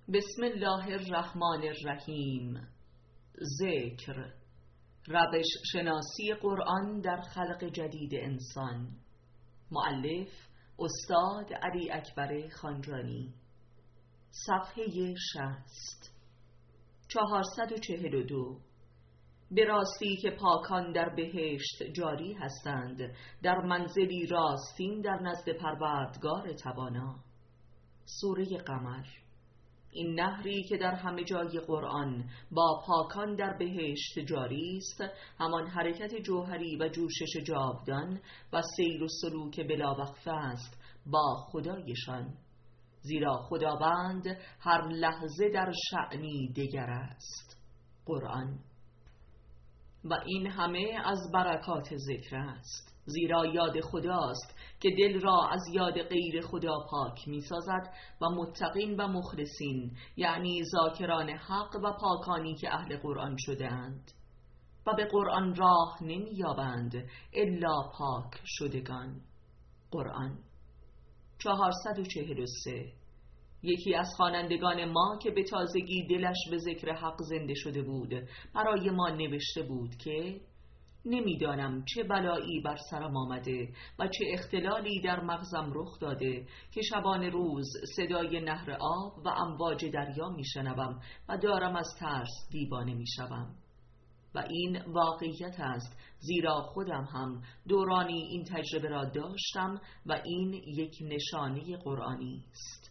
بسم الله الرحمن الرحیم. ذکر، روش شناسی قرآن در خلق جدید انسان. مؤلف استاد علی اکبر خانجانی. صفحه 60. 442. به راستی که پاکان در بهشت جاری هستند، در منزلی راستین در نزد پروردگار توانا. سوره قمر. این نهری که در همه جای قرآن با پاکان در بهشت جاری است، همان حرکت جوهری و جوشش جاودان و سیر و سلوک بلاوقفه است با خدایشان، زیرا خداوند هر لحظه در شأنی دگر است. قرآن. و این همه از برکات ذکر است، زیرا یاد خداست که دل را از یاد غیر خدا پاک می سازد و متقین و مخلصین، یعنی ذاکران حق و پاکانی که اهل قرآن شده اند و به قرآن راه نمی یابند الا پاک شدگان. قرآن. 443. یکی از خوانندگان ما که به تازگی دلش به ذکر حق زنده شده بود، برای ما نوشته بود که نمیدانم چه بلایی بر سرم آمده و چه اختلالی در مغزم رخ داده که شبان روز صدای نهر آب و امواج دریا میشنوم و دارم از ترس دیوانه میشوم. و این واقعیت است، زیرا خودم هم دورانی این تجربه را داشتم و این یک نشانه قرآنی است.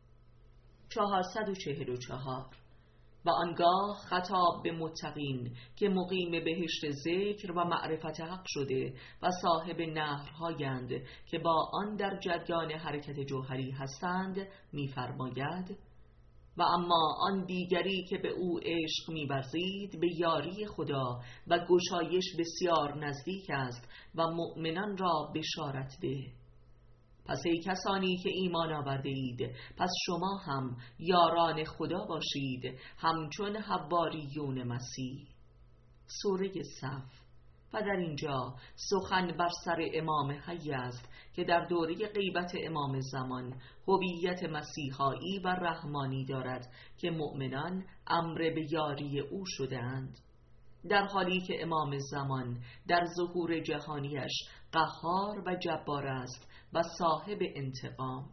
444. و آنگاه خطاب به متقین که مقیم بهشت ذکر و معرفت حق شده و صاحب نهرهایند که با آن در جریان حرکت جوهری هستند می‌فرماید: و اما آن دیگری که به او عشق می‌ورزید به یاری خدا و گشایش بسیار نزدیک است و مؤمنان را بشارت ده. پس ای کسانی که ایمان آورده اید، پس شما هم یاران خدا باشید، همچون حواریون مسیح. سوره صف. و در اینجا سخن بر سر امام حی است که در دوره غیبت امام زمان هویت مسیحایی و رحمانی دارد که مؤمنان امر به یاری او شده‌اند، در حالی که امام زمان در ظهور جهانیش قهار و جبار است و صاحب انتقام.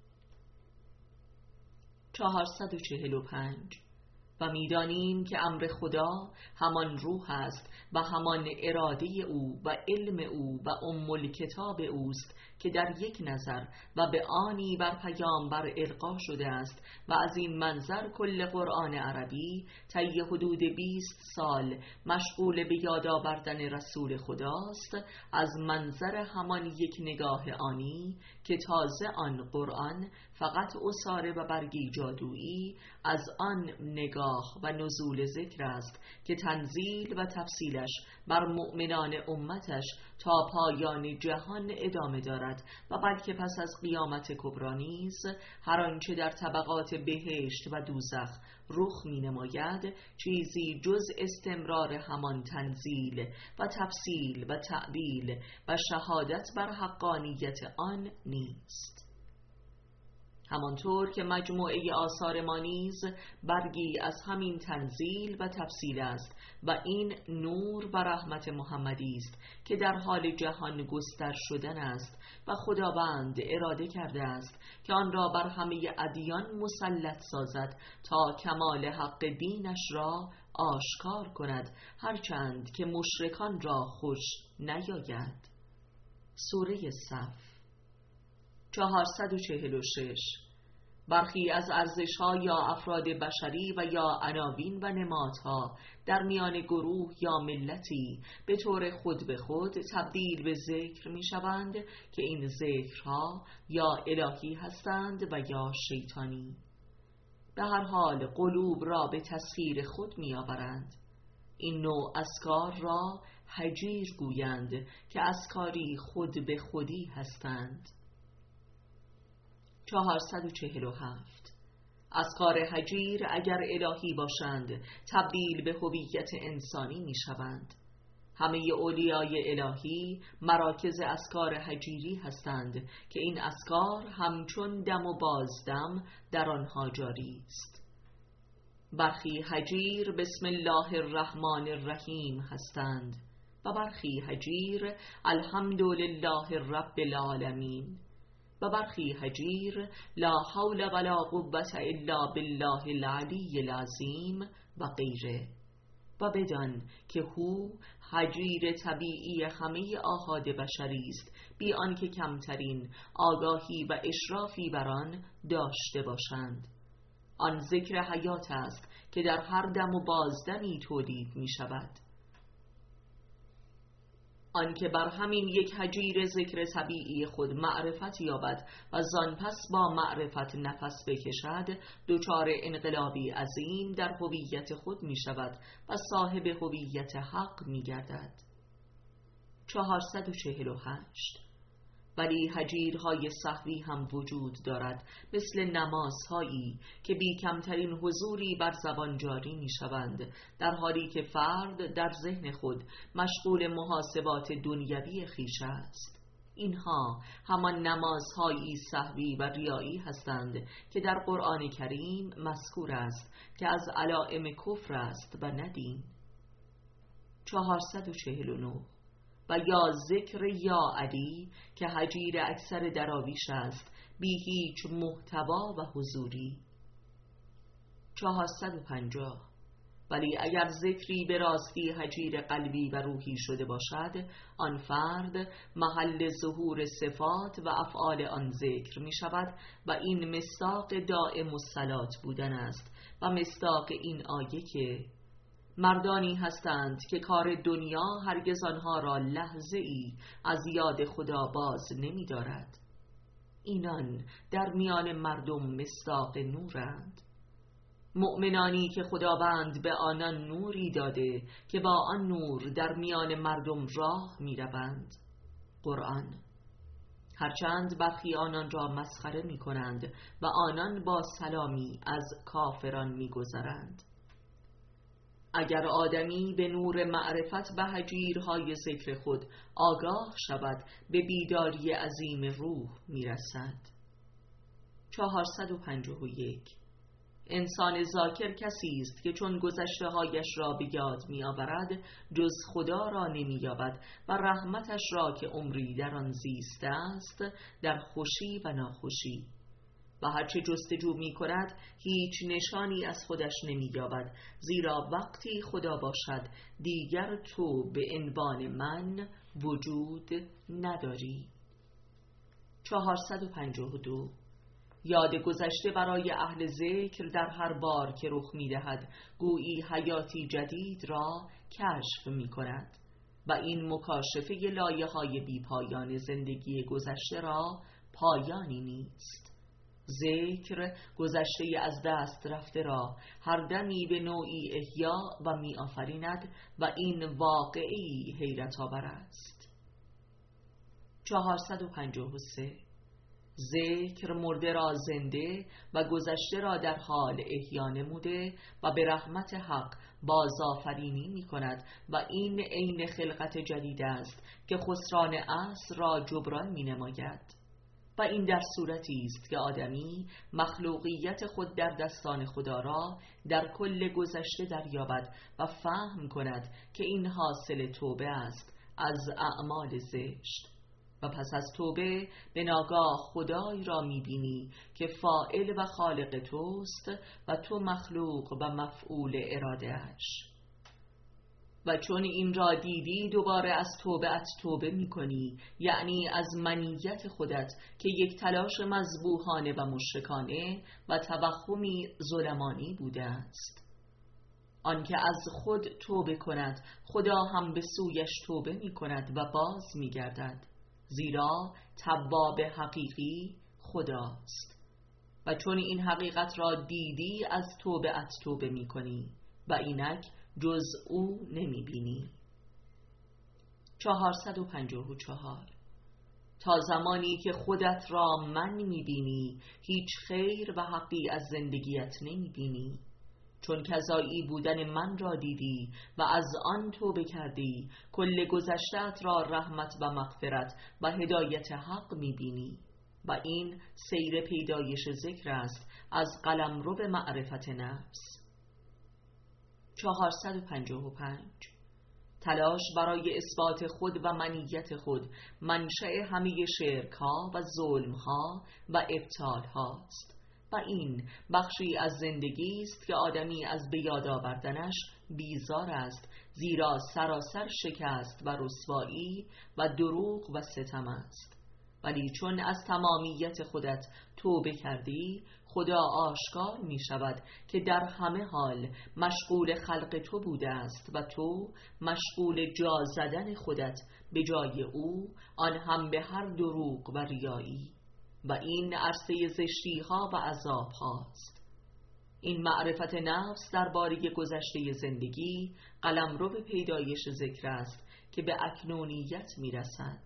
445. و می‌دانیم که امر خدا همان روح است و همان اراده او و علم او و الکتاب اوست که در یک نظر و به آنی بر پیامبر القا شده است و از این منظر کل قرآن عربی طی حدود 20 سال مشغول به یاد آوردن رسول خداست، از منظر همان یک نگاه آنی که تازه آن قرآن فقط عصاره و برگی جادویی از آن نگاه و نزول ذکر است که تنزیل و تفصیلش بر مؤمنان امتش تا پایان جهان ادامه دارد و بلکه پس از قیامت کبری نیز هر آنچه در طبقات بهشت و دوزخ رخ می نماید چیزی جز استمرار همان تنزیل و تفصیل و تعبیل و شهادت بر حقانیت آن نیست. همانطور که مجموعه آثار ما نیز برگی از همین تنزیل و تفصیل است و این نور و رحمت محمدی است که در حال جهان گستر شدن است و خداوند اراده کرده است که آن را بر همه ادیان مسلط سازد تا کمال حق دینش را آشکار کند، هرچند که مشرکان را خوش نیاید. سوره صف. 446. برخی از ارزش‌ها یا افراد بشری و یا عناوین و نمادها در میان گروه یا ملتی به طور خود به خود تبدیل به ذکر می‌شوند که این ذکرها یا الهی هستند و یا شیطانی. به هر حال قلوب را به تسخیر خود می‌آورند. این نوع اذکار را هجیر گویند که اذکاری خود به خودی هستند. 447. اذکار هجیر اگر الهی باشند تبدیل به هویت انسانی می شوند. همه اولیای الهی مراکز اذکار هجیری هستند که این اذکار همچون دم و بازدم در آنها جاری است. برخی هجیر بسم الله الرحمن الرحیم هستند و برخی هجیر الحمدلله رب العالمین و برخی هجیر لا حول ولا قوة الا بالله العلی العظیم و غیره. و بدان که هو هجیر طبیعی همه آحاد بشری است، بی آنکه کمترین آگاهی و اشرافی بر آن داشته باشند. آن ذکر حیات است که در هر دم و بازدمی تولید می شود. آنکه بر همین یک هجیر ذکر طبیعی خود معرفت یابد و زان پس با معرفت نفس بکشد، دچار انقلابی عظیم در هویت خود می شود و صاحب هویت حق می گردد. 448. ولی هجیرهای سهوی هم وجود دارد، مثل نمازهایی که بی کمترین حضوری بر زبان جاری می شوند، در حالی که فرد در ذهن خود مشغول محاسبات دنیوی خویش است. اینها همان نمازهایی سهوی و ریایی هستند که در قرآن کریم مذکور است که از علائم کفر است و نه دین. 449. و یا ذکر یا علی که هجیر اکثر دراویش است، بی هیچ محتوا و حضوری. 450. ولی اگر ذکری به راستی هجیر قلبی و روحی شده باشد، آن فرد محل ظهور صفات و افعال آن ذکر می شود و این مصداق دائم الصلات بودن است و مصداق این آیه که مردانی هستند که کار دنیا هرگز آنها را لحظه ای از یاد خدا باز نمی دارد. اینان در میان مردم مصداق نورند. مؤمنانی که خداوند به آنان نوری داده که با آن نور در میان مردم راه می روند. قرآن. هرچند برخی آنان را مسخره می کنند و آنان با سلامی از کافران می گذرند. اگر آدمی به نور معرفت به هجیرهای ذکر خود آگاه شود، به بیداری عظیم روح میرسد. 451. انسان ذاکر کسی است که چون گذشته هایش را به یاد می آورد، جز خدا را نمی یابد و رحمتش را که عمری در آن زیسته است در خوشی و ناخوشی، و هرچه جستجو می کند هیچ نشانی از خودش نمی یابد، زیرا وقتی خدا باشد دیگر تو به عنوان من وجود نداری. 452. یاد گذشته برای اهل ذکر در هر بار که رخ می دهد گویی حیاتی جدید را کشف می کند و این مکاشفه لایه های بی پایان زندگی گذشته را پایانی نیست. ذکر گذشته از دست رفته را هر دمی به نوعی احیا و می آفریند و این واقعی حیرت آور است. 453. ذکر مرده را زنده و گذشته را در حال احیا نموده و به رحمت حق بازآفرینی می کند و این عین خلقت جدید است که خسران عصر را جبران می نماید. و این در صورتی است که آدمی مخلوقیت خود در دستان خدا را در کل گذشته دریابد و فهم کند که این حاصل توبه است از اعمال زشت، و پس از توبه به ناگاه خدای را می‌بینی که فاعل و خالق توست و تو مخلوق و مفعول اراده‌اش. و چون این را دیدی دوباره از توبه‌ات توبه می‌کنی، یعنی از منیت خودت که یک تلاش مذبوحانه و مشرکانه و توهمی ظلمانی بوده است. آنکه از خود توبه کند خدا هم به سویش توبه می‌کند و باز می‌گردد، زیرا تواب حقیقی خداست. و چون این حقیقت را دیدی از توبه‌ات توبه می‌کنی و اینک جز او نمی بینی. 454. تا زمانی که خودت را من می بینی هیچ خیر و حقی از زندگیت نمی بینی. چون کذایی بودن من را دیدی و از آن توبه کردی، کل گذشته‌ات را رحمت و مغفرت و هدایت حق می بینی و این سیر پیدایش ذکر است از قلمرو به معرفت نفس. 455 تلاش برای اثبات خود و منیت خود منشأ همه شرک‌ها و ظلم‌ها و ابطال‌هاست و این بخشی از زندگی است که آدمی از به یاد آوردنش بیزار است، زیرا سراسر شکست و رسوایی و دروغ و ستم است. ولی چون از تمامیت خودت توبه کردی، خدا آشکار می شود که در همه حال مشغول خلق تو بوده است و تو مشغول جا زدن خودت به جای او، آن هم به هر دروغ و ریایی، و این عرصه زشتی ها و عذاب هاست. این معرفت نفس درباره گذشته زندگی قلمرو به پیدایش ذکر است که به اکنونیت می رسد.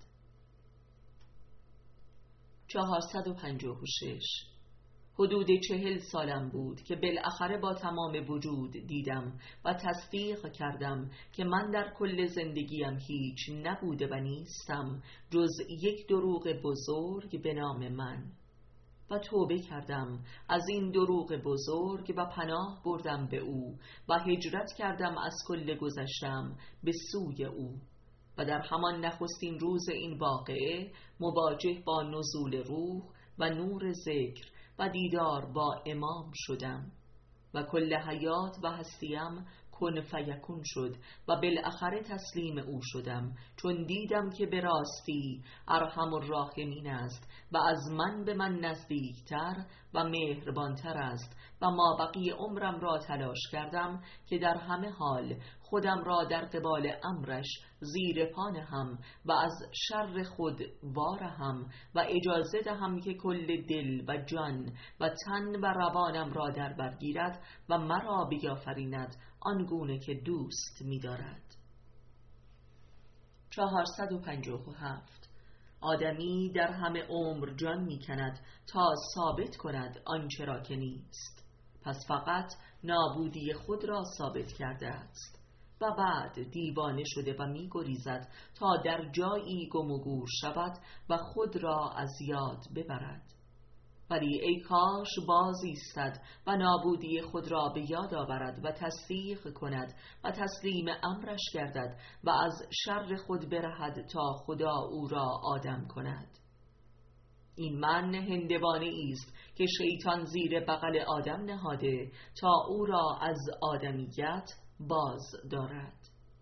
456 حدود 40 سالم بود که بالاخره با تمام وجود دیدم و تصدیق کردم که من در کل زندگیم هیچ نبوده و نیستم جز یک دروغ بزرگ به نام من، و توبه کردم از این دروغ بزرگ و پناه بردم به او و هجرت کردم از کل گذشتم به سوی او. و در همان نخستین روز این واقعه مواجه با نزول روح و نور ذکر و دیدار با امام شدم و کل حیات و هستیم کن فیکون شد و بالاخره تسلیم او شدم، چون دیدم که به راستی ارحم الراحمین است و از من به من نزدیکتر و مهربانتر است و ما بقیه عمرم را تلاش کردم که در همه حال خودم را در قبال امرش زیر پا نهم و از شر خود وارهم و اجازه دهم که کل دل و جان و تن و روانم را در بر گیرد و مرا بیافریند آنگونه که دوست می‌دارد. 457 آدمی در همه عمر جان می‌کند تا ثابت کند آنچه را که نیست، پس فقط نابودی خود را ثابت کرده است و بعد دیوانه شده و می‌گریزد تا در جایی گم و گور شود و خود را از یاد ببرد. ولی ای کاش باز ایستد و نابودی خود را به یاد آورد و تصدیق کند و تسلیم امرش گردد و از شر خود برهد تا خدا او را آدم کند. این من هندوانه است که شیطان زیر بغل آدم نهاده تا او را از آدمیت باز دارد.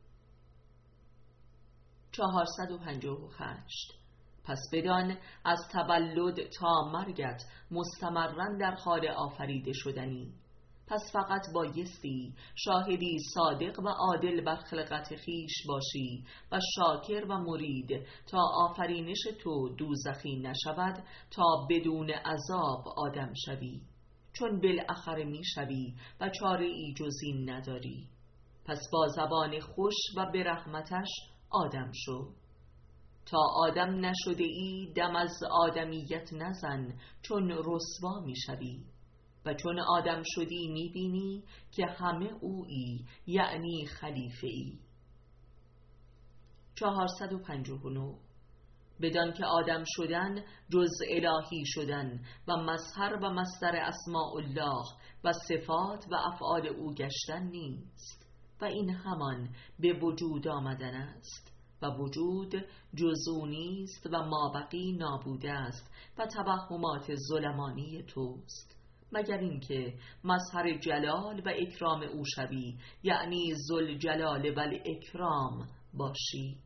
458 پس بدان از تولد تا مرگت مستمرن در حال آفریده شدنی، پس فقط بایستی شاهدی صادق و عادل بر خلقت خیش باشی و شاکر و مرید تا آفرینش تو دوزخی نشود تا بدون عذاب آدم شوی، چون بالاخره می شوی و چاره ای جز این نداری. پس با زبان خوش و به رحمتش آدم شو. تا آدم نشده ای دم از آدمیت نزن، چون رسوا می شوی، و چون آدم شدی می بینی که همه اویی، یعنی خلیفه ای. 459 بدان که آدم شدن جز الهی شدن و مظهر و مصدر اسماء الله و صفات و افعال او گشتن نیست، و این همان به وجود آمدن است و وجود جزو نیست و مابقی نابوده است و توهمات ظلمانی توست، مگر اینکه مظهر جلال و اکرام او شوی، یعنی ذوالجلال و الاکرام باشی.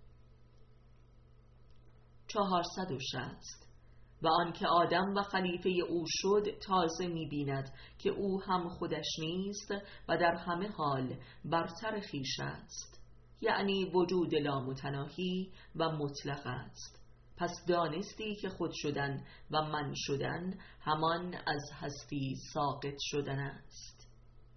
460 و آنکه آدم و خلیفه او شد تازه می‌بیند که او هم خودش نیست و در همه حال برتر خویش است، یعنی وجود لامتناهی و مطلق است. پس دانستی که خود شدن و من شدن همان از هستی ساقط شدن است.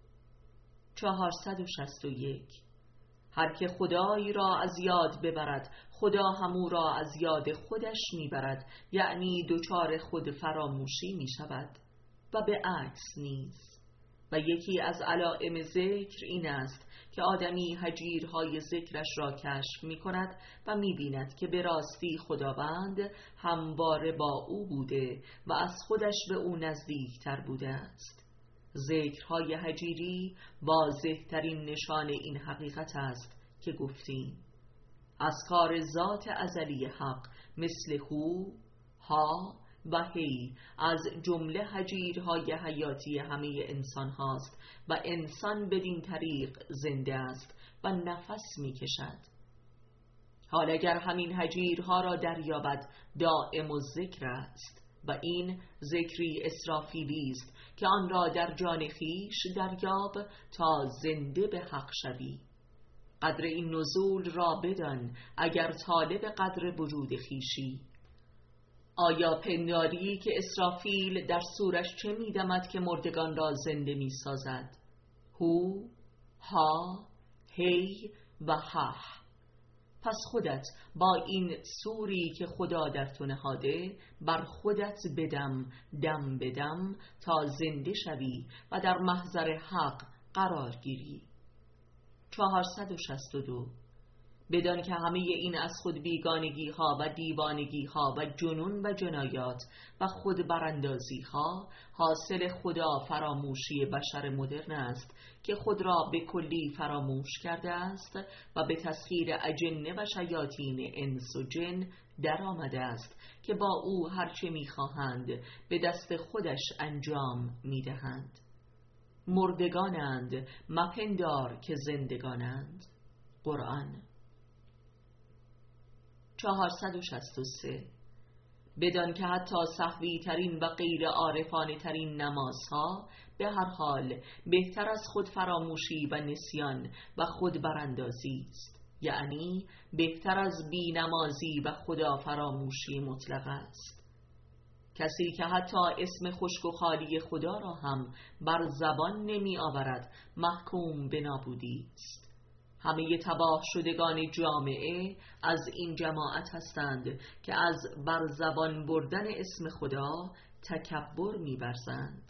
461 هر که خدای را از یاد ببرد، خدا همو را از یاد خودش میبرد، یعنی دچار خود فراموشی میشود و به عکس نیز. و یکی از علائم ذکر این است که آدمی هجیرهای ذکرش را کشف می کند و می بیند که به راستی خداوند همواره با او بوده و از خودش به او نزدیکتر بوده است. ذکرهای هجیری واضح ترین نشان این حقیقت است که گفتیم. اذکار ذات ازلی حق مثل هو، ها و هی از جمله هجیرهای حیاتی همه انسان هاست و انسان بدین طریق زنده است و نفس می کشد. حال اگر همین هجیرها را دریابد دائم الذکر است و این ذکری اسرافیلی است که آن را در جان خویش دریاب تا زنده به حق شوی. قدر این نزول را بدان اگر طالب قدر وجود خویشی. آیا پنداری که اسرافیل در صورش چه می‌دمد که مردگان را زنده می‌سازد؟ هو، ها، هی و ها. پس خودت با این سوری که خدا در تو نهاده بر خودت بدم دم بدم تا زنده شوی و در محضر حق قرار گیری. 462. بدان که همه این از خود بیگانگی ها و دیوانگی ها و جنون و جنایات و خود براندازی ها حاصل خدا فراموشی بشر مدرن است که خود را به کلی فراموش کرده است و به تسخیر اجنه و شیاطین انس و جن در آمده است که با او هرچه میخواهند به دست خودش انجام میدهند. مردگانند مپندار که زندگانند. قرآن. 463. بدان که حتی سهوی ترین و غیر عارفانه ترین نمازها به هر حال بهتر از خود فراموشی و نسیان و خود براندازی است، یعنی بهتر از بی نمازی و خدا فراموشی مطلق است. کسی که حتی اسم خشک و خالی خدا را هم بر زبان نمی آورد محکوم به نابودی است. همه تباه شدگان جامعه از این جماعت هستند که از بر زبان بردن اسم خدا تکبر می ورزند.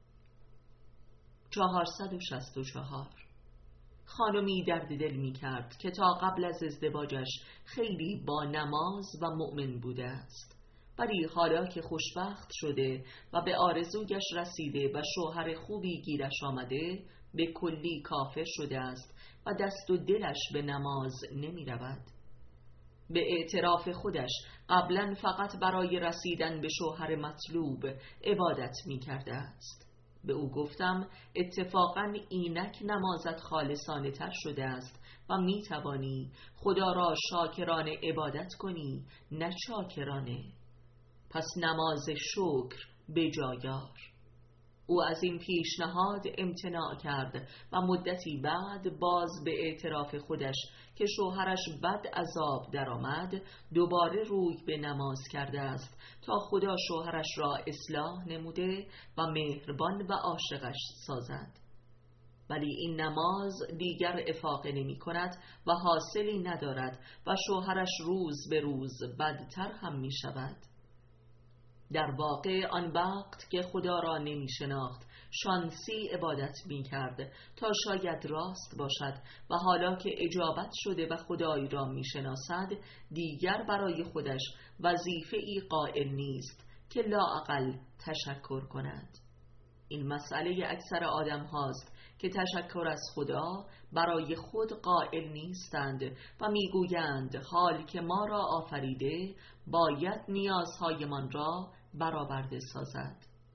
464. خانمی درد دل می کرد که تا قبل از ازدواجش خیلی با نماز و مؤمن بوده است، ولی حالا که خوشبخت شده و به آرزویش رسیده و شوهر خوبی گیرش آمده به کلی کافر شده است و دست و دلش به نماز نمی رود. به اعتراف خودش قبلا فقط برای رسیدن به شوهر مطلوب عبادت می کرده است. به او گفتم اتفاقا اینک نمازت خالصانه تر شده است و می توانی خدا را شاکرانه عبادت کنی نه چاکرانه. پس نماز شکر به جایار. او از این پیشنهاد امتناع کرد و مدتی بعد باز به اعتراف خودش که شوهرش بد عذاب درآمد دوباره روی به نماز کرده است تا خدا شوهرش را اصلاح نموده و مهربان و عاشقش سازد. ولی این نماز دیگر افاقه نمی کند و حاصلی ندارد و شوهرش روز به روز بدتر هم می شود. در واقع آن وقت که خدا را نمی شناخت شانسی عبادت می کرد تا شاید راست باشد و حالا که اجابت شده و خدای را می شناسد دیگر برای خودش وظیفه ای قائل نیست که لااقل تشکر کند. این مسئله اکثر آدم هاست که تشکر از خدا برای خود قائل نیستند و میگویند حال که ما را آفریده باید نیازهایمان را برآورده سازد.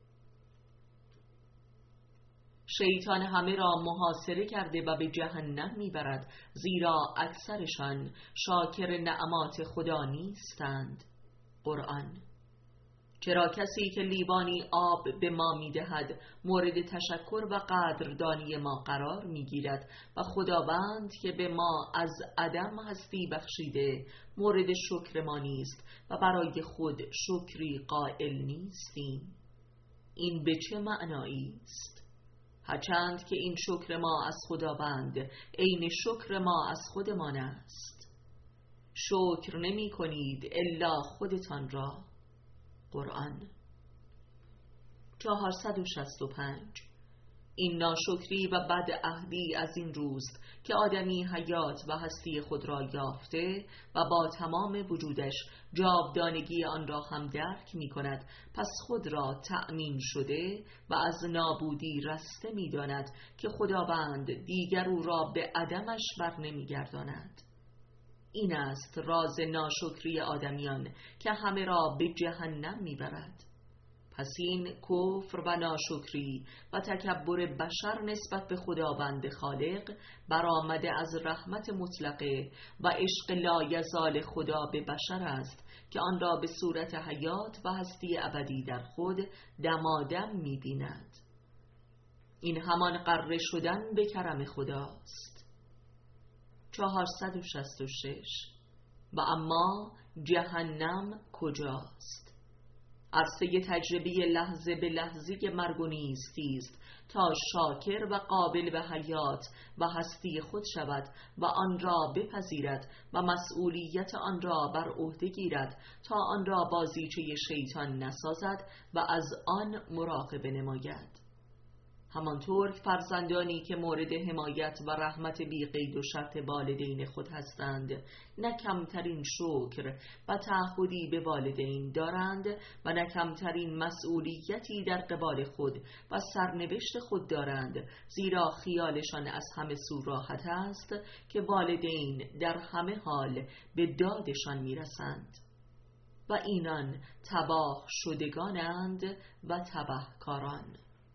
شیطان همه را محاصره کرده و به جهنم میبرد، زیرا اکثرشان شاکر نعمات خدا نیستند. قرآن. چرا کسی که لیوانی آب به ما میدهد مورد تشکر و قدردانی ما قرار میگیرد و خداوند که به ما از عدم هستی بخشیده مورد شکر ما نیست و برای خود شکری قائل نیستیم؟ این به چه معنایی است؟ هرچند که این شکر ما از خداوند عین شکر ما از خودمان است. شکر نمی کنید الا خودتان را. قرآن. 465. این ناشکری و بدعهدی از این روست که آدمی حیات و هستی خود را یافته و با تمام وجودش جاودانگی آن را هم درک می کند، پس خود را تأمین شده و از نابودی رسته می داند که خداوند دیگر او را به عدمش بر نمی گرداند. این است راز ناشکری آدمیان که همه را به جهنم می برد. پس این کفر و ناشکری و تکبر بشر نسبت به خداوند خالق برآمده از رحمت مطلقه و عشق لایزال خدا به بشر است که آن را به صورت حیات و هستی ابدی در خود دمادم می بیند. این همان غره شدن به کرم خداست. 466. و اما جهنم کجاست؟ عرصه تجربه لحظه به لحظه مرگ و نیستی است تا شاکر و قابل به حیات و هستی خود شود و آن را بپذیرد و مسئولیت آن را بر عهده گیرد تا آن را بازیچه شیطان نسازد و از آن مراقبه نماید. همانطور که فرزندانی که مورد حمایت و رحمت بی قید و شرط والدین خود هستند نه کمترین شکر و تعهدی به والدین دارند و نه کمترین مسئولیتی در قبال خود و سرنوشت خود دارند، زیرا خیالشان از همه سو راحت است که والدین در همه حال به دادشان میرسند و اینان تباه شدگانند و تبهکاران.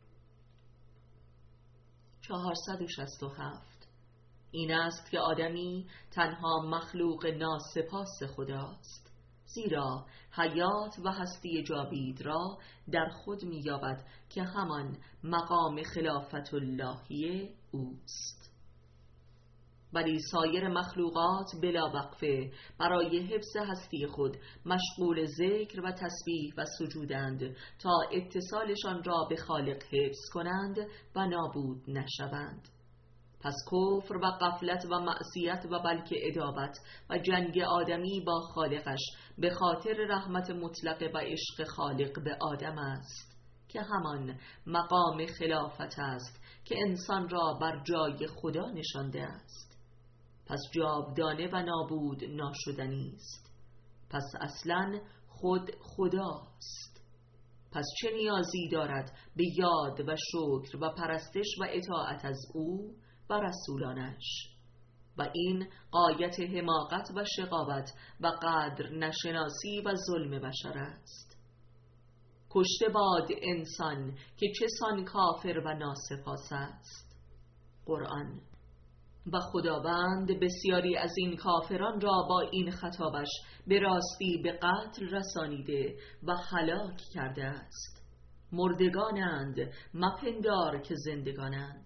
467. این است که آدمی تنها مخلوق ناسپاس خداست، زیرا حیات و هستی جاوید را در خود می‌یابد که همان مقام خلافت اللهی اوست. ولی سایر مخلوقات بلا وقفه برای حفظ هستی خود مشغول ذکر و تسبیح و سجودند تا اتصالشان را به خالق حفظ کنند و نابود نشوند. پس کفر و غفلت و معصیت و بلکه عداوت و جنگ آدمی با خالقش به خاطر رحمت مطلقه و عشق خالق به آدم است که همان مقام خلافت است که انسان را بر جای خدا نشانده است. پس جاودانه و نابود ناشدنی است. پس اصلا خود خداست. پس چه نیازی دارد به یاد و شکر و پرستش و اطاعت از او و رسولانش؟ و این غایت حماقت و شقاوت و قدر نشناسی و ظلم بشر است. کشته باد انسان که چه سان کافر و ناسپاس است. قرآن. و خداوند بسیاری از این کافران را با این خطابش به راستی به قتل رسانیده و هلاک کرده است. مردگانند، مپندار که زندگانند.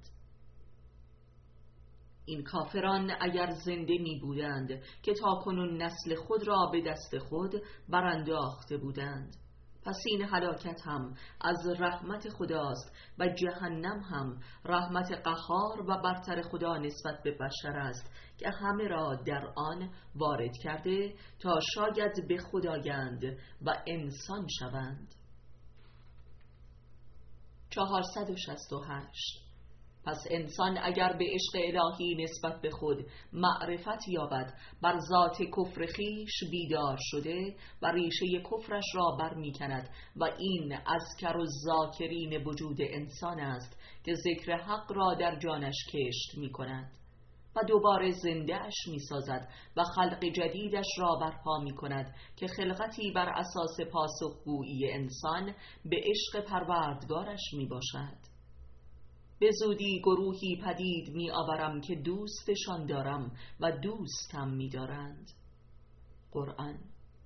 این کافران اگر زنده می بودند که تاکنون نسل خود را به دست خود برانداخته بودند. پس این هلاکت هم از رحمت خداست و جهنم هم رحمت قهار و برتر خدا نسبت به بشر است که همه را در آن وارد کرده تا شاید به خدایند و انسان شوند. 468. پس انسان اگر به عشق الهی نسبت به خود معرفت یابد، بر ذات کفر خویش بیدار شده و ریشه کفرش را بر می کند و این اذکر الذاکرین وجود انسان است که ذکر حق را در جانش کشت می کند و دوباره زنده اش می سازد و خلق جدیدش را برپا می کند که خلقتی بر اساس پاسخگویی انسان به عشق پروردگارش می باشد. به زودی گروهی پدید می آورم که دوستشان دارم و دوستم می دارند. قرآن.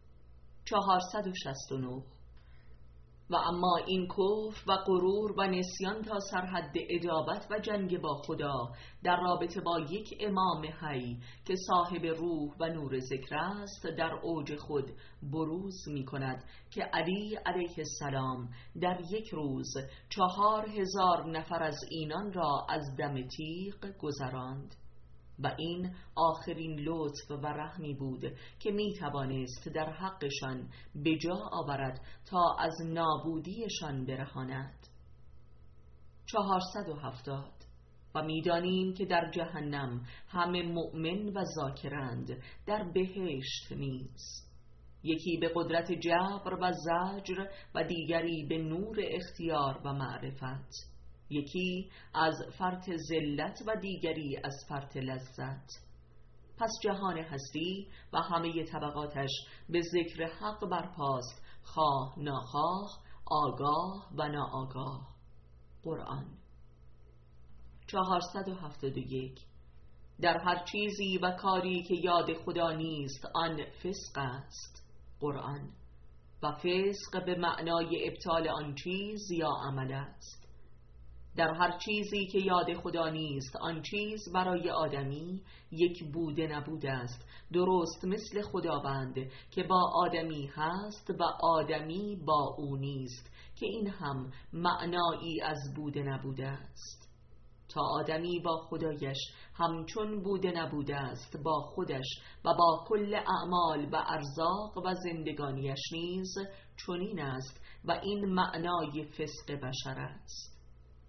469. و اما این کفر و غرور و نسیان تا سرحد عداوت و جنگ با خدا در رابطه با یک امام حی که صاحب روح و نور ذکر است در اوج خود بروز می کند که علی علیه السلام در یک روز 4000 نفر از اینان را از دم تیغ گذراند و این آخرین لطف و رحمی بود که می توانست در حقشان به جا آورد تا از نابودیشان برهاند. 470 و می‌دانیم که در جهنم همه مؤمن و ذاکرند، در بهشت نیز یکی به قدرت جبر و زجر و دیگری به نور اختیار و معرفت، یکی از فرط ذلت و دیگری از فرط لذت. پس جهان هستی و همه طبقاتش به ذکر حق برپاست، خواه ناخواه، آگاه و ناآگاه. قرآن. 471 در هر چیزی و کاری که یاد خدا نیست آن فسق است. قرآن. و فسق به معنای ابطال آن چیز یا عمل است. در هر چیزی که یاد خدا نیست آن چیز برای آدمی یک بوده نبوده است، درست مثل خداوند که با آدمی هست و آدمی با او نیست، که این هم معنایی از بوده نبوده است. تا آدمی با خدایش همچون بوده نبوده است با خودش و با کل اعمال و ارزاق و زندگانیش نیز چنین است و این معنای فسق بشر است.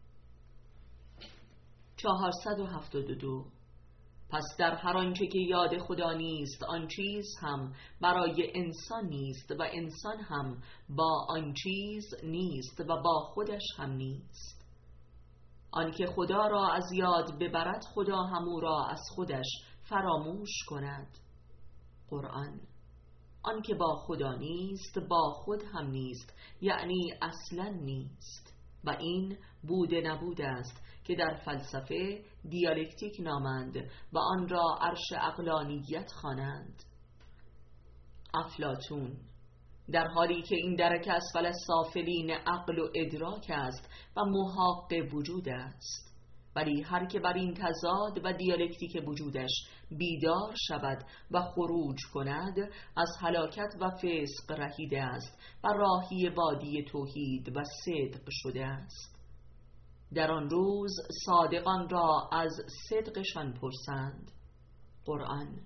472 پس در هر آنچه که یاد خدا نیست آن چیز هم برای انسان نیست و انسان هم با آن چیز نیست و با خودش هم نیست. آنکه خدا را از یاد ببرد خدا همو را از خودش فراموش کند. قرآن. آنکه با خدا نیست با خود هم نیست، یعنی اصلا نیست، و این بوده نبوده است که در فلسفه دیالکتیک نامند و آن را عرش عقلانیت خوانند. افلاطون. در حالی که این درک اسفل السافلین عقل و ادراک است و محاق وجود است، ولی هر که بر این تضاد و دیالکتیک وجودش بیدار شود و خروج کند از هلاکت و فسق رهیده است و راهی وادی توحید و صدق شده است. در آن روز صادقان را از صدقشان پرسند. قرآن.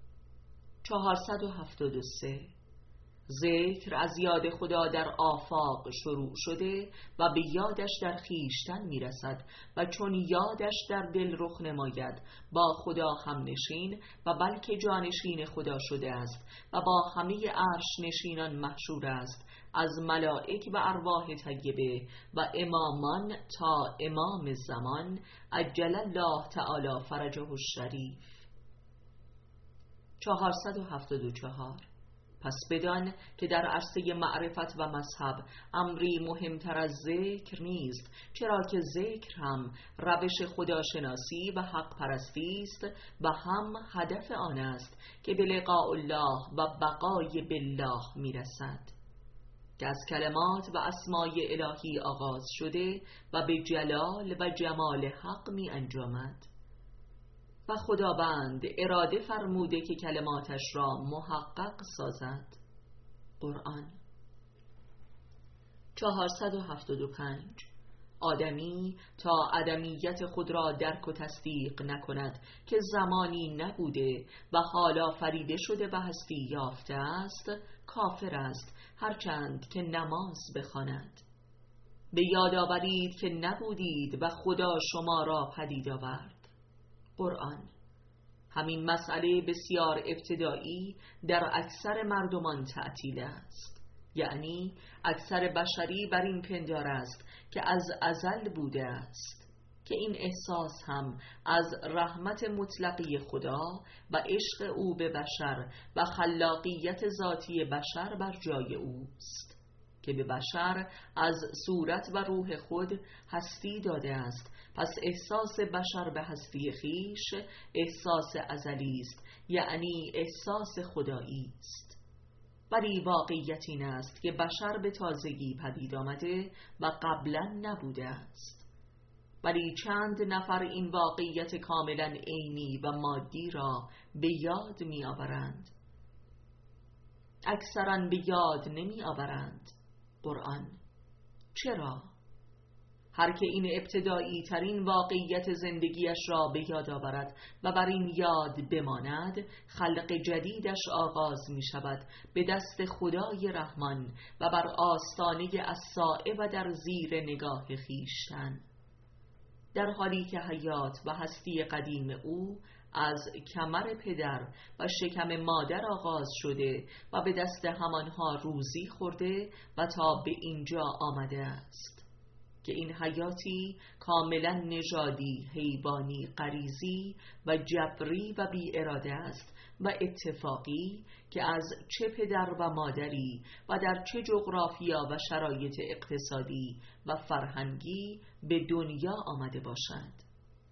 473 ذکر از یاد خدا در آفاق شروع شده و به یادش در خویشتن میرسد و چون یادش در دل رخ نماید با خدا هم نشین و بلکه جانشین خدا شده است و با همه عرش نشینان محشور است، از ملائک و ارواح طیبه و امامان تا امام زمان عجل الله تعالی فرجه الشریف. 474 پس بدان که در عرصه معرفت و مذهب امری مهمتر از ذکر نیست، چرا که ذکر هم روش خداشناسی و حق پرستی است و هم هدف آن است که به لقاء الله و بقای بالله میرسد، که از کلمات و اسمای الهی آغاز شده و به جلال و جمال حق می انجامد و خداوند اراده فرموده که کلماتش را محقق سازد. قرآن. 475 آدمی تا عدمیت خود را درک و تصدیق نکند که زمانی نبوده و حالا فریده شده و هستی یافته است، کافر است، هرچند که نماز بخواند. به یاد آورید که نبودید و خدا شما را پدید آورد. قرآن. همین مسئله بسیار ابتدایی در اکثر مردمان تعطیل است، یعنی اکثر بشری بر این پندار است که از ازل بوده است، که این احساس هم از رحمت مطلقی خدا و عشق او به بشر و خلاقیت ذاتی بشر بر جای اوست، که به بشر از صورت و روح خود هستی داده است. پس احساس بشر به هستی خیش احساس ازلی است، یعنی احساس خدایی است. ولی واقعیت این است که بشر به تازگی پدید آمده و قبلا نبوده است، ولی چند نفر این واقعیت کاملا عینی و مادی را به یاد می آورند، اکثرا به یاد نمی آورند. قرآن. چرا؟ هر که این ابتدایی ترین واقعیت زندگیش را به یاد آورد و بر این یاد بماند، خلق جدیدش آغاز می شود به دست خدای رحمان و بر آستانه الساعه و در زیر نگاه خویشتن. در حالی که حیات و هستی قدیم او از کمر پدر و شکم مادر آغاز شده و به دست همانها روزی خورده و تا به اینجا آمده است، که این حیاتی کاملا نژادی، حیوانی، غریزی و جبری و بی اراده است و اتفاقی که از چه پدر و مادری و در چه جغرافیا و شرایط اقتصادی و فرهنگی به دنیا آمده باشد.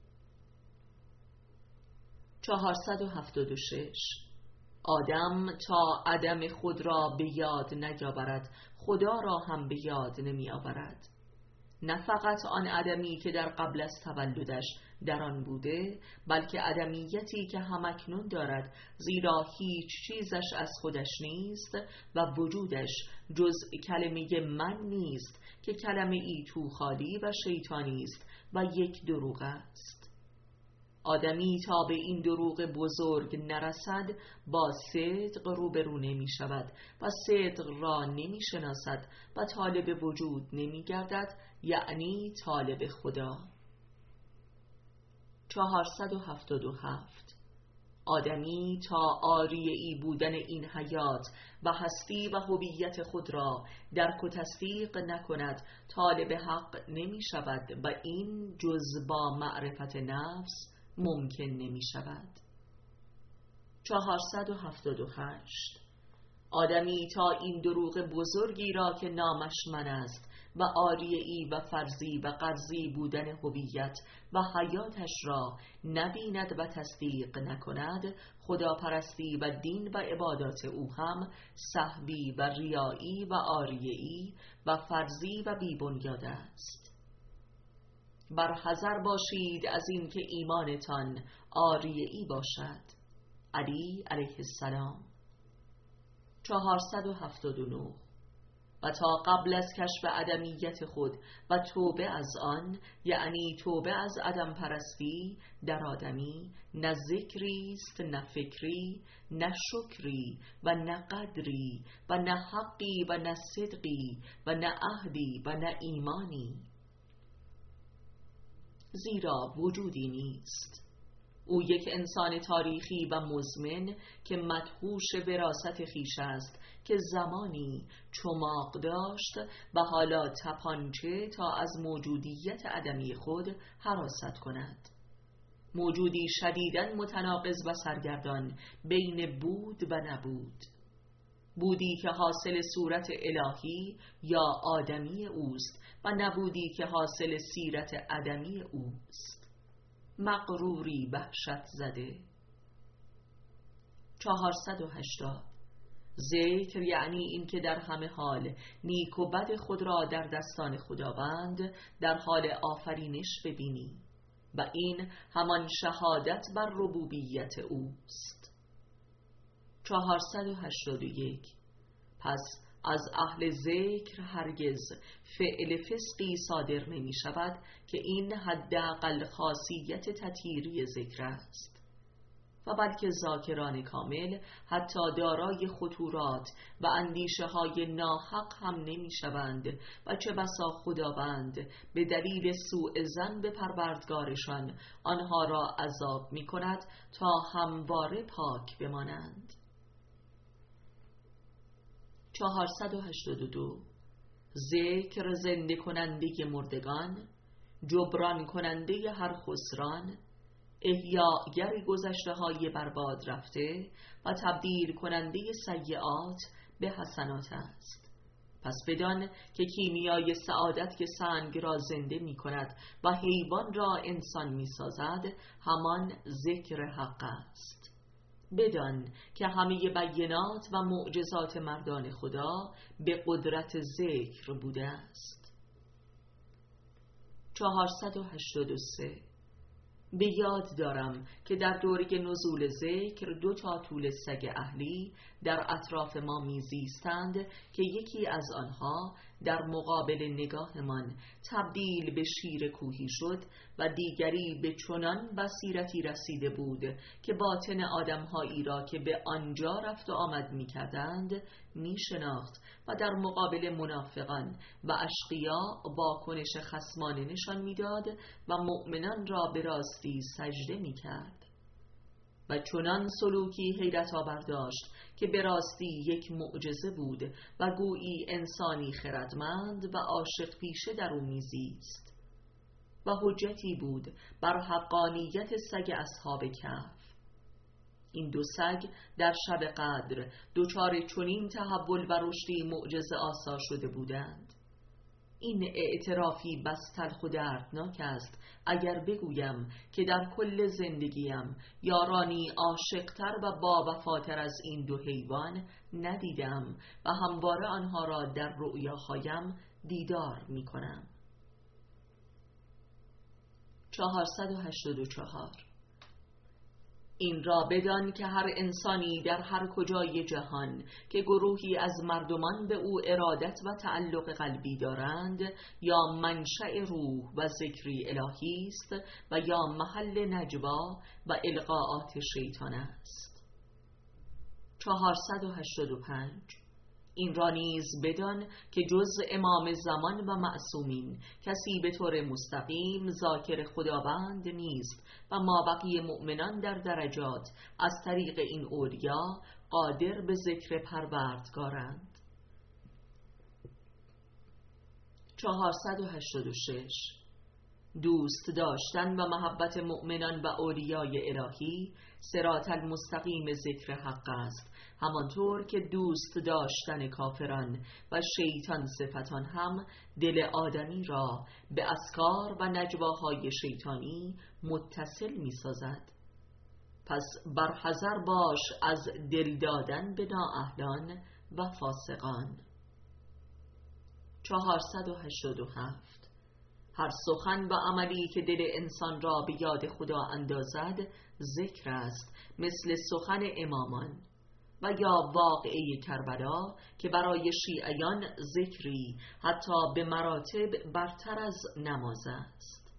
476. آدم تا عدم خود را به یاد نیاورد، خدا را هم به یاد نمی آورد. نه فقط آن عدمی که در قبل از تولدش در آن بوده، بلکه عدمیتی که همکنون دارد، زیرا هیچ چیزش از خودش نیست و وجودش جز کلمه من نیست که کلمه ای تو خالی و شیطانی است و یک دروغ است. آدمی تا به این دروغ بزرگ نرسد با صدق روبرو نمی شود و صدق را نمی شناسد و طالب وجود نمی گردد، یعنی طالب خدا. 477. آدمی تا عاریه‌ای بودن این حیات و هستی و هویت خود را درک و تصدیق نکند، طالب حق نمی شود و این جز با معرفت نفس ممکن نمی شود. 478. آدمی تا این دروغ بزرگی را که نامش من است و عاریه‌ای و فرضی و قرضی بودن هویت و حیاتش را نبیند و تصدیق نکند، خداپرستی و دین و عبادات او هم سهوی و ریایی و عاریه‌ای و فرضی و بی‌بنیاد است. بر حذر باشید از این که ایمانتان عاریه‌ای باشد. علی علیه السلام. 479. و تا قبل از کشف عدمیت خود و توبه از آن، یعنی توبه از عدم پرستی در آدمی، نه ذکری است، نه فکری، نه شکری و نه قدری و نه حقی و نه صدقی و نه عهدی و نه ایمانی، زیرا وجودی نیست. او یک انسان تاریخی و مزمن که مدهوش وراثت خویش است، که زمانی چماق داشت و حالا تپانچه تا از موجودیت عدمی خود حراست کند. موجودی شدیداً متناقض و سرگردان بین بود و نبود. بودی که حاصل صورت الهی یا آدمی اوست و نبودی که حاصل سیرت عدمی اوست. مغروری وحشت زده. 480. ذکر یعنی این که در همه حال نیک و بد خود را در دستان خداوند در حال آفرینش ببینی و این همان شهادت بر ربوبیت اوست. 481. پس از اهل ذکر هرگز فعل فسقی صادر نمی شود که این حداقل خاصیت تطهیری ذکر است، و بلکه ذاکران کامل حتی دارای خطورات و اندیشه های ناحق هم نمی شوند و چه بسا خداوند به دلیل سوء ظن به پروردگارشان آنها را عذاب می کند تا همواره پاک بمانند. 482. ذکر زنده کننده مردگان، جبران کننده هر خسران، احیاءگر گذشته های برباد رفته و تبدیل کننده سیئات به حسنات است. پس بدان که کیمیای سعادت که سنگ را زنده می کند و حیوان را انسان می سازد همان ذکر حق است. بدان که همه بینات و معجزات مردان خدا به قدرت ذکر بوده است. 483. به یاد دارم که در دوره نزول ذکر 2 توله سگ اهلی در اطراف ما میزیستند که یکی از آنها در مقابل نگاهمان تبدیل به شیر کوهی شد و دیگری به چنان بصیرتی رسیده بود که باطن آدم‌هایی را که به آنجا رفت و آمد می‌کردند می‌شناخت و در مقابل منافقان و اشقیا واکنش خصمانه نشان می‌داد و مؤمنان را به راستی سجده می‌کرد و چنان سلوکی حیرت آور داشت که به راستی یک معجزه بود و گویی انسانی خردمند و عاشق پیشه در او میزیست و حجتی بود بر حقانیت سگ اصحاب کهف. این دو سگ در شب قدر دچار چنین تحول و رشدی معجزه آسا شده بودند. این اعترافی بس تلخ و دردناک است اگر بگویم که در کل زندگیم یارانی عاشق‌تر و باوفاتر از این دو حیوان ندیدم و همواره آنها را در رؤیاهایم دیدار می کنم. 484. این را بدان که هر انسانی در هر کجای جهان که گروهی از مردمان به او ارادت و تعلق قلبی دارند یا منشأ روح و ذکری الهی است و یا محل نجوا و القاءات شیطان است. 485. این را نیز بدان که جز امام زمان و معصومین کسی به طور مستقیم ذاکر خداوند نیست و مابقی مؤمنان در درجات از طریق این اولیا قادر به ذکر پروردگارند. 486. دوست داشتن و محبت مؤمنان و اولیای الهی صراط المستقیم ذکر حق است، همانطور که دوست داشتن کافران و شیطان صفتان هم دل آدمی را به اذکار و نجواهای شیطانی متصل می سازد. پس برحذر باش از دل دادن به نااهلان و فاسقان. 487. هر سخن و عملی که دل انسان را به یاد خدا اندازد ذکر است، مثل سخن امامان و یا واقعه کربلا که برای شیعیان ذکری حتی به مراتب برتر از نماز است.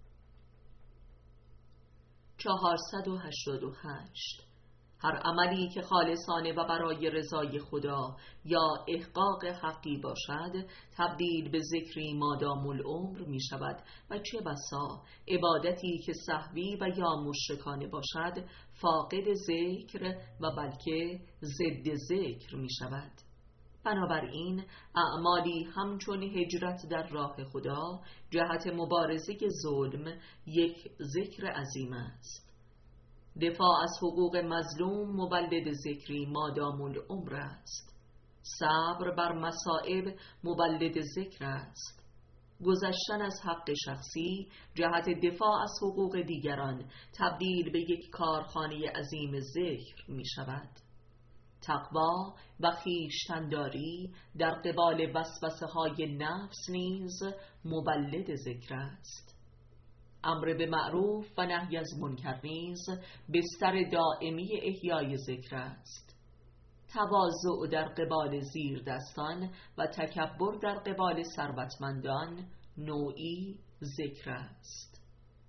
488. هر عملی که خالصانه و برای رضای خدا یا احقاق حقی باشد تبدیل به ذکری مادام العمر می شود و چه بسا عبادتی که سهوی و یا مشرکانه باشد فاقد ذکر و بلکه ضد ذکر می شود. بنابراین اعمالی همچون هجرت در راه خدا جهت مبارزه ظلم یک ذکر عظیم است. دفاع از حقوق مظلوم مولد ذکری مادام العمر است. صبر بر مصائب مولد ذکر است. گذشتن از حق شخصی جهت دفاع از حقوق دیگران تبدیل به یک کارخانه عظیم ذکر می شود. تقوا و خویشتن‌داری در قبال وسوسه های نفس نیز مولد ذکر است. امر به معروف و نهی از منکر نیز بستر دائمی احیای ذکر است. تواضع در قبال زیردستان و تکبر در قبال ثروتمندان نوعی ذکر است.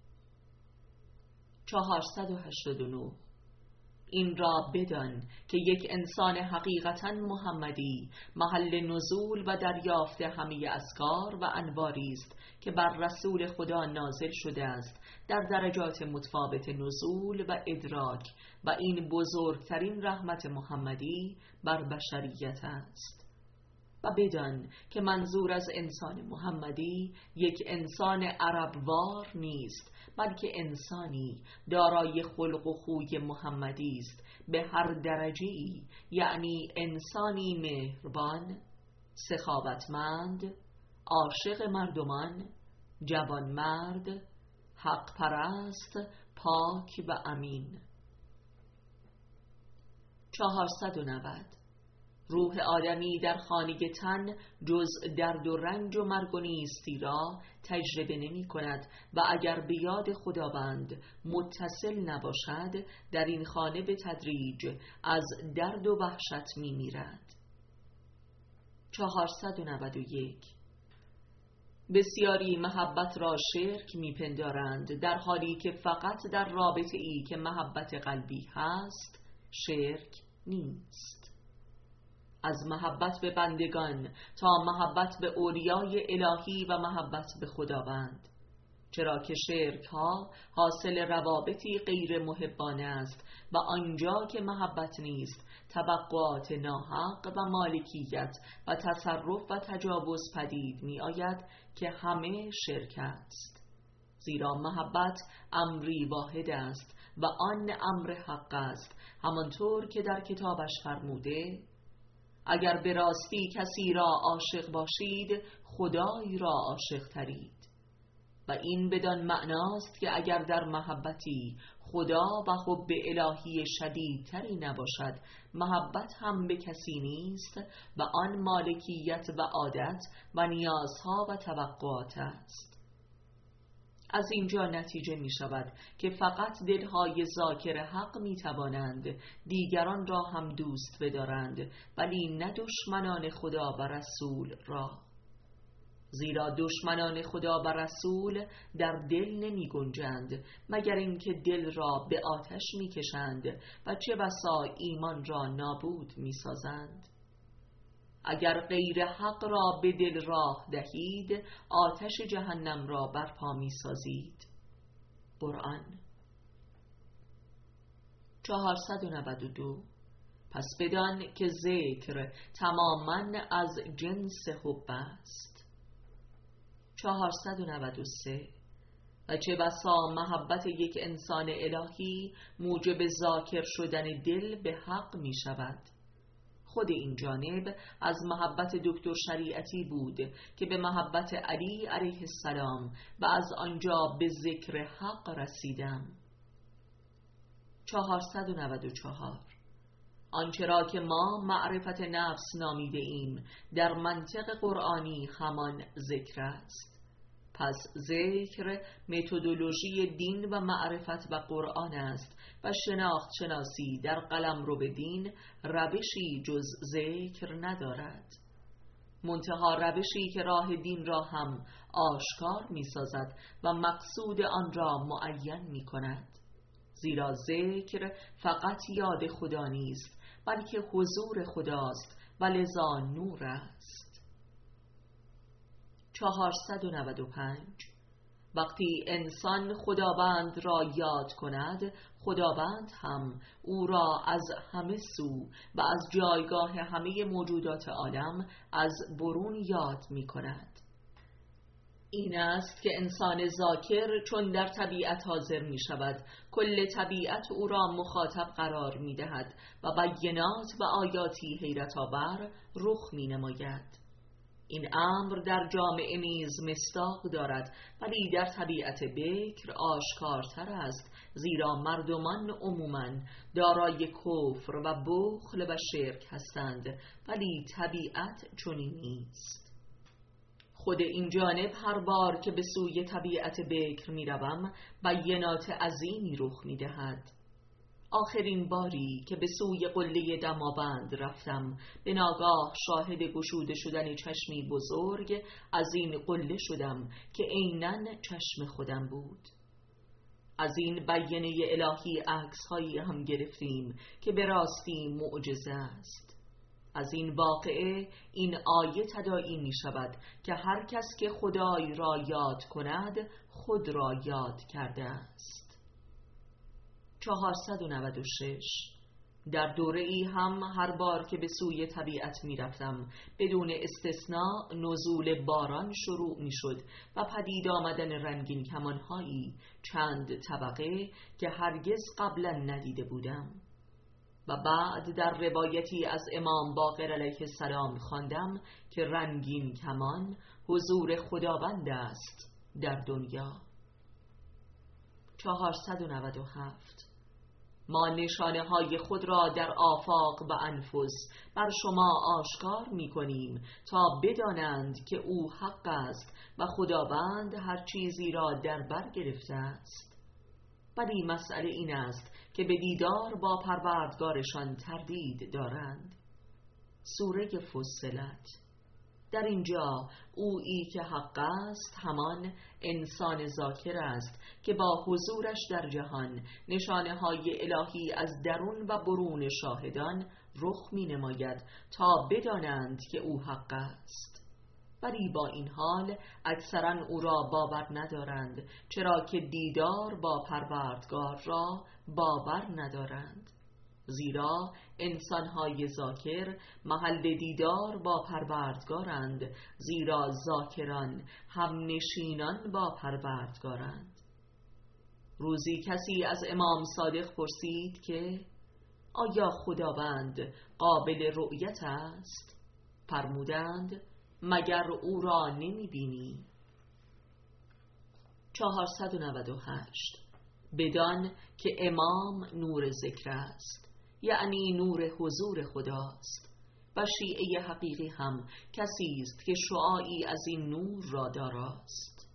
489. این را بدان که یک انسان حقیقتاً محمدی محل نزول و دریافت همه اذکار و انواری است که بر رسول خدا نازل شده است در درجات متفاوت نزول و ادراک و این بزرگترین رحمت محمدی بر بشریت است. و بدان که منظور از انسان محمدی یک انسان عربوار نیست، بلکه انسانی دارای خلق و خوی محمدی است به هر درجه‌ای، یعنی انسانی مهربان، سخاوتمند، عاشق مردمان، جوانمرد، حق پرست، پاک و امین. 490. روح آدمی در خانه تن جز درد و رنج و مرگ و نیستی را تجربه نمی کند و اگر به یاد خداوند متصل نباشد در این خانه به تدریج از درد و وحشت می میرد. 491. بسیاری محبت را شرک میپندارند، در حالی که فقط در رابطه ای که محبت قلبی هست شرک نیست. از محبت به بندگان تا محبت به اولیای الهی و محبت به خداوند، چرا که شرک ها حاصل روابطی غیر محبانه است و آنجا که محبت نیست توقعات ناحق و مالکیت و تصرف و تجاوز پدید می آید که همه شرک است. زیرا محبت امری واحد است و آن امر حق است، همانطور که در کتابش فرموده: اگر به راستی کسی را عاشق باشید خدای را عاشق ترید. و این بدان معناست که اگر در محبتی خدا و حب الهی شدیدتری نباشد، محبت هم به کسی نیست و آن مالکیت و عادت و نیازها و توقعات است. از اینجا نتیجه می شود که فقط دلهای ذاکر حق می توانند دیگران را هم دوست بدارند، ولی نه دشمنان خدا و رسول را. زیرا دشمنان خدا و رسول در دل نمی گنجند مگر اینکه دل را به آتش می کشند و چه بسا ایمان را نابود می سازند. اگر غیر حق را به دل راه دهید آتش جهنم را برپا می سازید. قرآن 492. پس بدان که ذکر تماماً از جنس حب است. 493. و چه بسا محبت یک انسان الهی موجب ذاکر شدن دل به حق می شود. خود این جانب از محبت دکتر شریعتی بود که به محبت علی علیه السلام و از آنجا به ذکر حق رسیدم. 494. آنچه را که ما معرفت نفس نامیده ایم در منطق قرآنی همان ذکر است. پس ذکر متدولوژی دین و معرفت و قرآن است و شناخت شناسی در قلمرو به دین روشی جز ذکر ندارد، منتها روشی که راه دین را هم آشکار می سازد و مقصود آن را معین می کند. زیرا ذکر فقط یاد خدا نیست بلکه حضور خداست و لذا نور است. 495. وقتی انسان خداوند را یاد کند خداوند هم او را از همه سو و از جایگاه همه موجودات عالم از برون یاد می کند. این است که انسان ذاکر چون در طبیعت حاضر می شود کل طبیعت او را مخاطب قرار می دهد و بینات و آیاتی حیرت آور رخ می نماید. این امر در جامعه نیز مصداق دارد، ولی در طبیعت بکر آشکارتر است، زیرا مردمان عموماً دارای کفر و بخل و شرک هستند، ولی طبیعت چنین نیست. خود این جانب هر بار که به سوی طبیعت بکر می روم بینات عظیمی رخ می دهد. آخرین باری که به سوی قله دماوند رفتم به ناگاه شاهد گشوده شدن چشمی بزرگ از این قله شدم که عیناً چشم خودم بود. از این بیانه الهی عکس‌هایی هم گرفتیم که به راستی معجزه است. از این واقعه این آیه تداعی می شود که هر کس که خدای را یاد کند خود را یاد کرده است. 496. در دوره ای هم هر بار که به سوی طبیعت می رفتم بدون استثناء نزول باران شروع می شد و پدید آمدن رنگین کمانهایی چند طبقه که هرگز قبلا ندیده بودم. و بعد در روایتی از امام باقر علیه السلام خواندم که رنگین کمان حضور خداوند است در دنیا. 497. ما نشانه های خود را در آفاق و انفس بر شما آشکار می کنیم تا بدانند که او حق است و خداوند هر چیزی را در بر گرفته است. ولی مسئله این است که به دیدار با پروردگارشان تردید دارند. سوره فصلت در اینجا اویی که حق است همان انسان ذاکر است که با حضورش در جهان نشانه های الهی از درون و برون شاهدان رخ می نماید تا بدانند که او حق است. ولی با این حال اکثرا او را باور ندارند، چرا که دیدار با پروردگار را باور ندارند. زیرا انسان‌های ذاکر محل دیدار با پروردگارند، زیرا ذاکران هم نشینان با پروردگارند. روزی کسی از امام صادق پرسید که آیا خداوند قابل رؤیت است؟ فرمودند مگر او را نمی بینی؟ 498 بدان که امام نور ذکر است، یعنی نور حضور خداست، و شیعه حقیقی هم کسی است که شعاعی از این نور را داراست.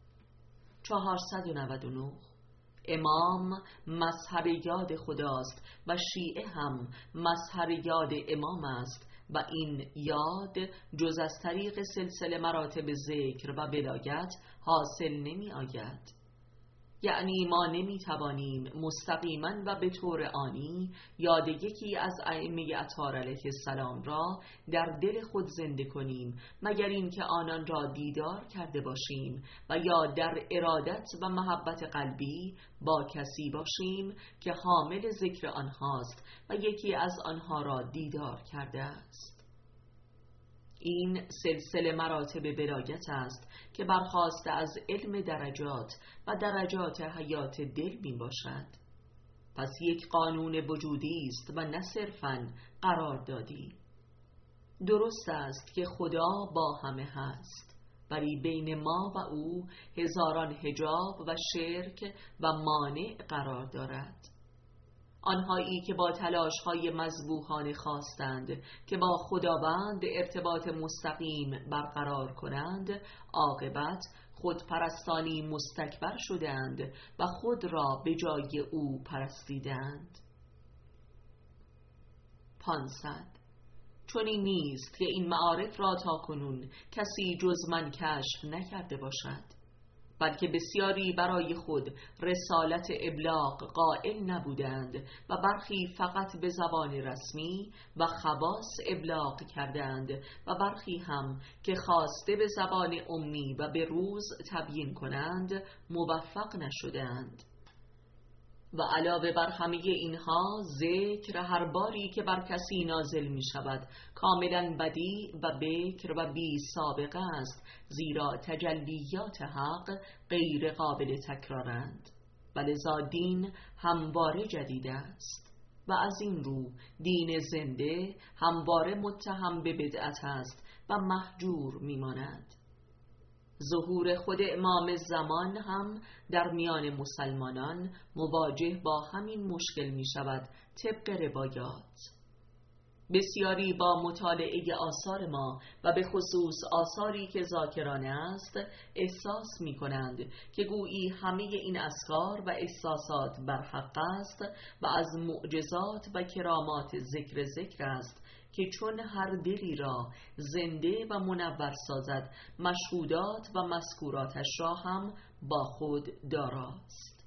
499 امام مظهر یاد خداست و شیعه هم مظهر یاد امام است و این یاد جز از طریق سلسله مراتب ذکر و ولایت حاصل نمی آید. یعنی ما نمی توانیم مستقیما و به طور آنی یاد یکی از ائمه اطهار علیه السلام را در دل خود زنده کنیم مگر اینکه آنان را دیدار کرده باشیم و یا در ارادت و محبت قلبی با کسی باشیم که حامل ذکر آنهاست و یکی از آنها را دیدار کرده است. این سلسله مراتب ولایت است که برخواسته از علم درجات و درجات حیات دل می باشد. پس یک قانون وجودی است و نه صرفاً قراردادی. درست است که خدا با همه هست، ولی بین ما و او هزاران حجاب و شرک و مانع قرار دارد. آنهایی که با تلاش‌های مذبوحانه خواستند که با خداوند ارتباط مستقیم برقرار کنند، عاقبت خودپرستانی مستکبر شدند و خود را به جای او پرستیدند. 500 چنین نیست که این معارف را تاکنون کسی جز من کشف نکرده باشد، بلکه بسیاری برای خود رسالت ابلاغ قائل نبودند و برخی فقط به زبان رسمی و خواص ابلاغ کردند و برخی هم که خواسته به زبان امی و به روز تبیین کنند موفق نشدند. و علاوه بر همه اینها ذکر هر باری که بر کسی نازل می شود کاملا بدیع و بکر و بی سابقه است، زیرا تجلیات حق غیر قابل تکرارند و لذا دین همواره جدید است و از این رو دین زنده همواره متهم به بدعت است و مهجور می ماند. ظهور خود امام زمان هم در میان مسلمانان مواجه با همین مشکل می شود طبق روایات. بسیاری با مطالعه آثار ما و به خصوص آثاری که ذاکرانه است احساس می کنند که گویی همه این اذکار و احساسات بر حق است و از معجزات و کرامات ذکر است که چون هر دلی را زنده و منور سازد مشهودات و مذکوراتش را هم با خود داراست.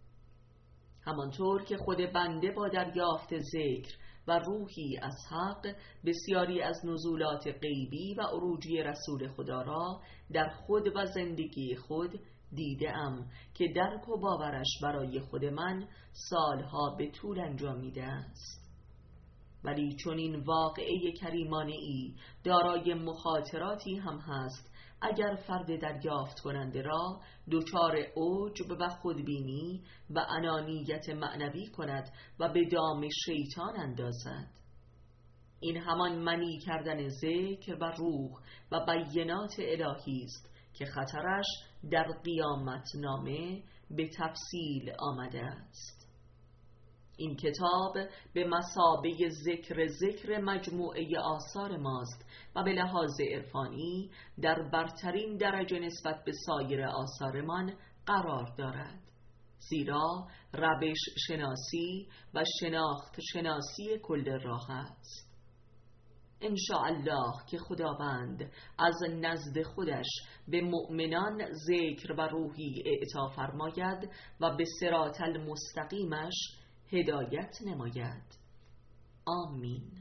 همانطور که خود بنده با دریافت ذکر و روحی از حق بسیاری از نزولات غیبی و عروجی رسول خدا را در خود و زندگی خود دیدم که درک و باورش برای خود من سالها به طول انجامیده است. ولی چون این واقعه کریمانه ای دارای مخاطراتی هم هست، اگر فرد دریافت کننده را دچار عجب و خودبینی و انانیت معنوی کند و به دام شیطان اندازد. این همان منی کردن ذکر و روح و بینات الهی است که خطرش در قیامت نامه به تفصیل آمده است. این کتاب به مثابه ذکر مجموعه آثار ماست و به لحاظ عرفانی در برترین درجه نسبت به سایر آثارمان قرار دارد، زیرا روش شناسی و شناخت شناسی کل راه است. ان شاء الله که خداوند از نزد خودش به مؤمنان ذکر و روحی اعطا فرماید و به صراط المستقیمش هدایت نماید. آمین.